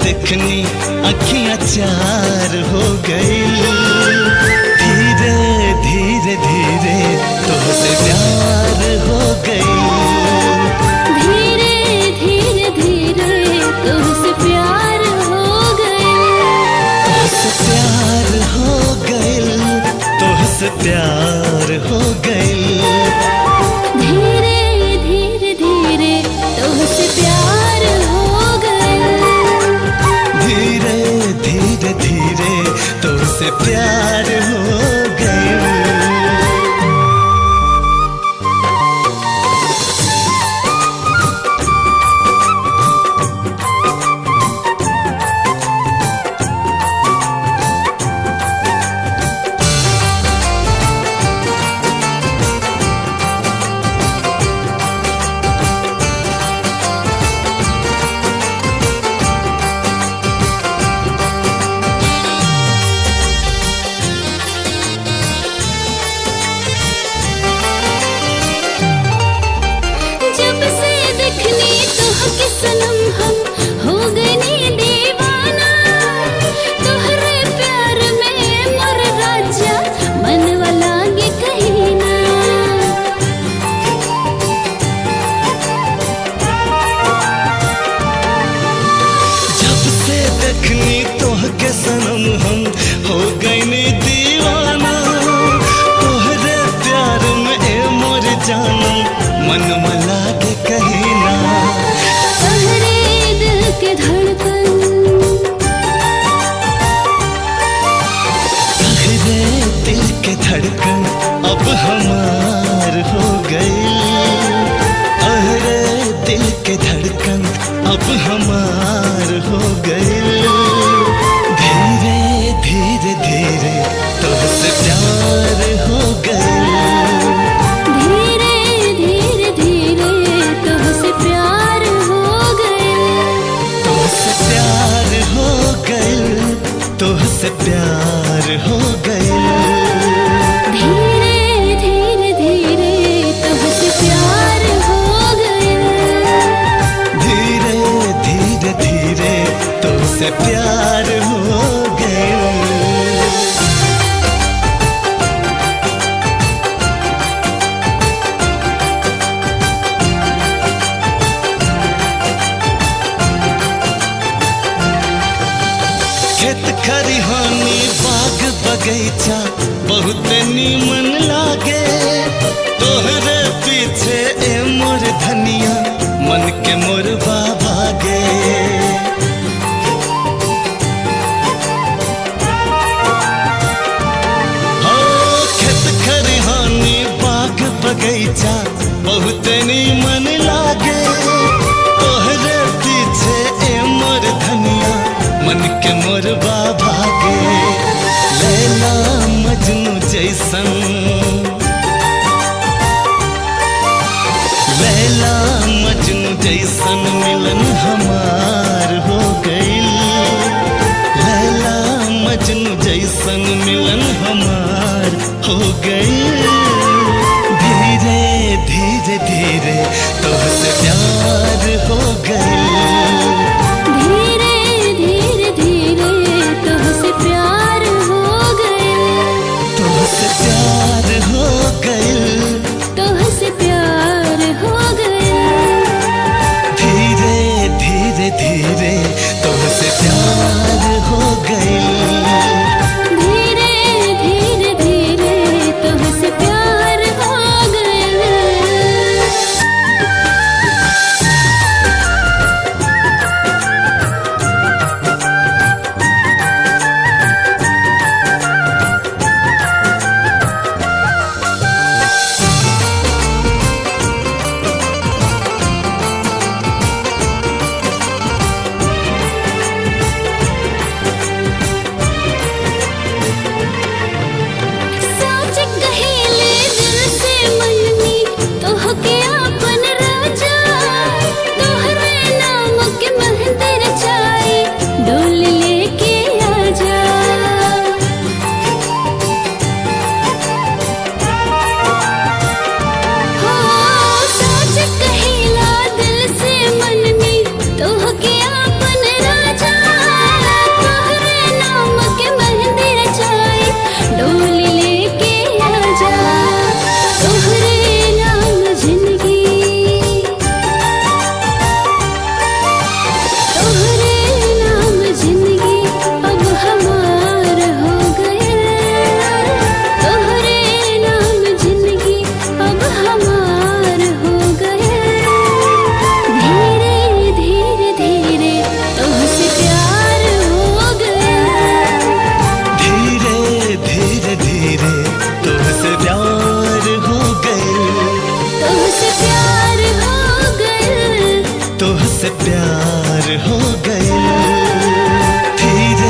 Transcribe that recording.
देखनी अखियां चार हो गई। धीरे धीरे धीरे तुझसे प्यार हो गई। धीरे धीरे धीरे तुझसे प्यार हो गई। तुझसे प्यार हो गई। तुझसे प्यार हो गई। धीरे धीरे धीरे तुझसे प्यार हो गई। धीरे धीरे धीरे तुझसे प्यार हो गई। जब से देखनी तोहके सनम हम हो गए दीवाना। तोहरे प्यार में मोर राजा मनवा लागे कहीं ना। जब से देखनी तोहके सनम हम हो गए दीवाना। तोहरे प्यार में ए मोर जानम मन मला के कहीं ना। तोहरे दिल के धड़कन, तोहरे दिल के धड़कन अब हमार हो गई। तोहरे दिल के धड़कन अब हमार हो गई। धीरे धीरे धीरे तुझसे प्यार हो गई। धीरे धीरे धीरे तुझसे प्यार हो गई। तुझसे प्यार हो गई। तुझसे प्यार हो गई। धीरे धीरे धीरे तुझसे प्यार हो गई। धीरे धीरे धीरे तुझसे प्यार हो गई। खेत खरिहानी बाग बगीचा बहुत नीमन लागे। तोहरे पीछे ए मोर धनिया मन के मोरबा भागे। हो खेत खरिहानी बाग बगीचा बहुत नीमन लागे। तोहरे पीछे ए मोर धनिया मन के मोरबा भागे। लैला मजनू जैसन, लैला मजनू जैसन मिलन हमार हो गई। लैला मजनू जैसन मिलन हमार हो गई। धीरे धीरे धीरे तुझसे प्यार हो गई। धीरे धीरे धीरे तुझसे प्यार हो गई। तुझसे प्यार हो गई। तुझसे प्यार हो गई। धीरे धीरे धीरे तुझसे प्यार हो गई। धीरे धीरे धीरे तुझसे प्यार हो गई। प्यार हो गया।